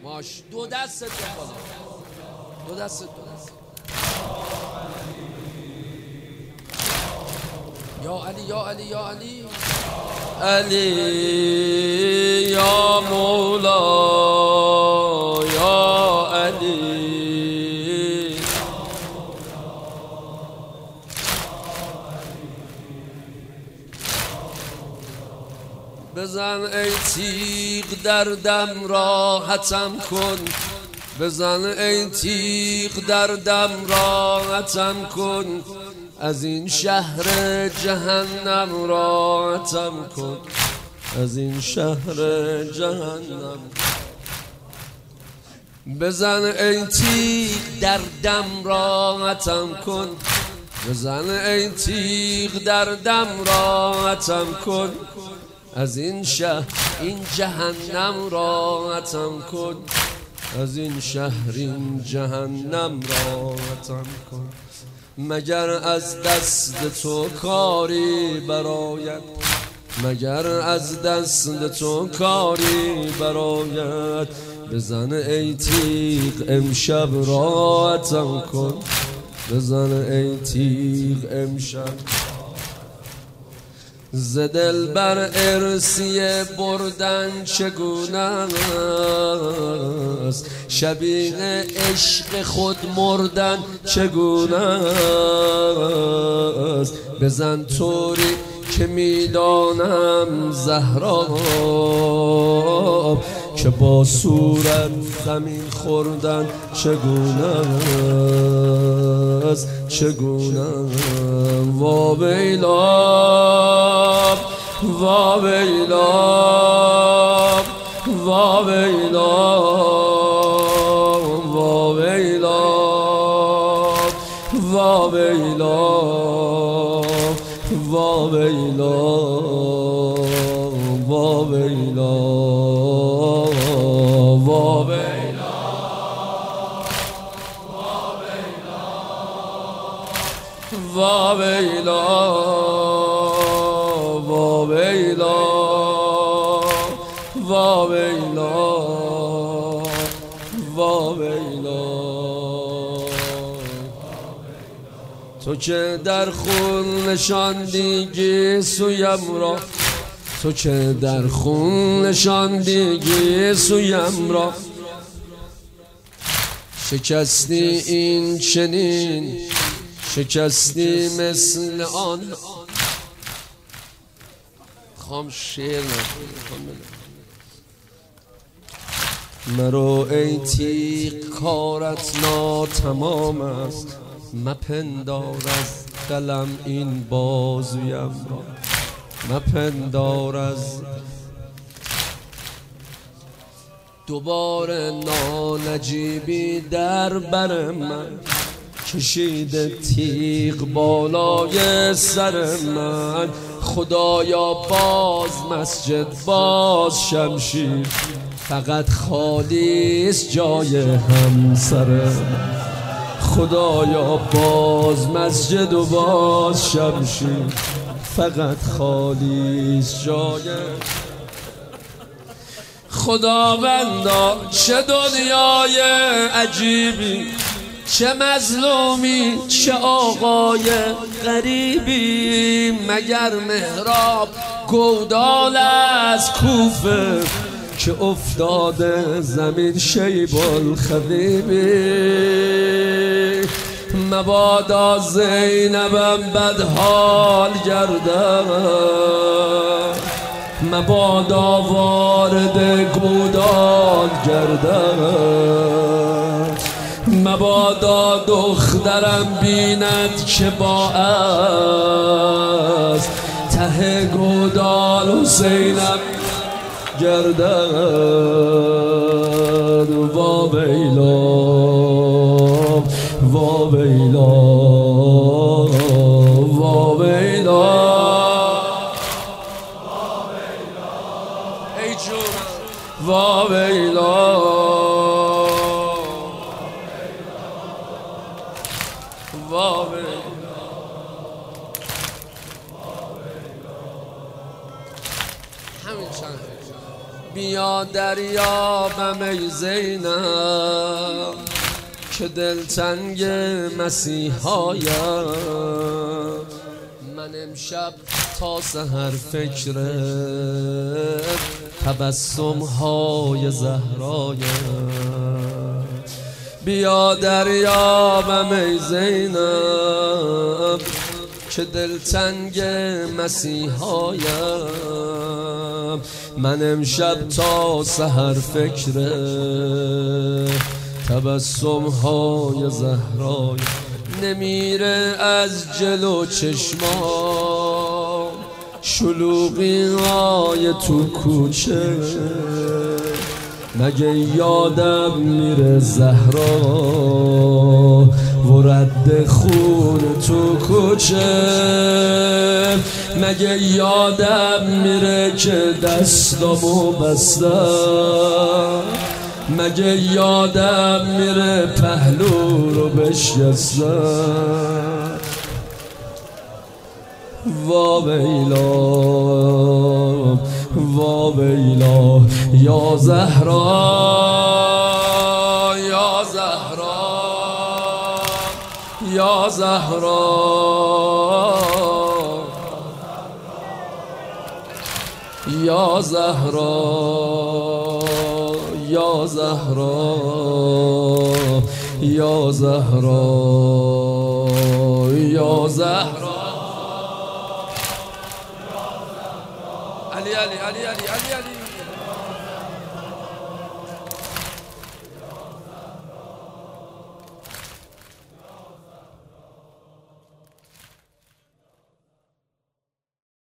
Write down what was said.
ماش دو دست بالا، دو دست یا علی یا علی یا علی علی یا مولا یا علی بزن ای تیغ دردم راحتم کن، بزن ای تیغ دردم راحتم کن، از این شهر جهنم راحتم کن، از این شهر جهنم. بزن ای تیغ دردم راحتم کن، بزن ای تیغ دردم راحتم کن، از این شهر این جهنم راحتم کن، از این شهر این جهنم راحتم کن. مگر از دست تو کاری براید، مگر از دست تو کاری براید، بزن ای تیغ امشب راحتم کن، بزن ای تیغ امشب. ز دل بر ارثیه بردن چگونه است، شبیه عشق خود مردن چگونه است، بزن طوری که میدانم زهرا که با صورت زمین خوردن چگونه است، چگونه. وا ویلا وا ویلا وا ویلا وا ویلا وا ویلا وا ویلا وا ویلا وا ویلا وا ویلا وا ویلا وا ویلا وا ویلا. تو که در خون نشاندی گیسویم را، تو که در خون نشاندی گیسویم را، شکستی این چنین شکستی مثل آن. خام شیر مرو ای تیغ کارت ناتمام است، مپندار از دلم این بازویم را، مپندار از دوباره نانجیبی در بر من، کشیده تیغ بالای سر من. خدایا باز مسجد باز شمشیر، فقط خالیست جای همسر. خدایا باز مسجد و باز شمشیر، فقط خالیست جای. خداوندا چه دنیای عجیبی، چه مظلومی چه آقای غریبی. مگر محراب گودال از کوفه که افتاده زمین شیب الخبیبی. مبادا زینبم بدحال گردد، مبادا وارد گودال گردد، مبادا دخترم بیند که با از ته گودال حسینم گردد. وا ویلا وا ویلا وا ویلا ای جون وا ویلا وا ویلا. همین چند بیا دریابم ای زینب که دلتنگ مسیحایم. من امشب تا سحر فکر تبسم های زهرایم. بیا دریابم ای زینب که دلتنگ مسیحایم. من امشب تا سحر فکر تبسم های زهرایم. نمیره از جلو چشمام شلوغی های تو کوچه، مگه یادم میره زهرا و رد خون تو کوچه، مگه یادم میره که دستامو بستم، مگه یادم میره پهلو رو بشکستم. وابیلا وابیلا یا زهرا یا زهرا یا زهرا یا زهرا یا زهرا یا زهرا یا زهرا. علی علی علی علی علی علی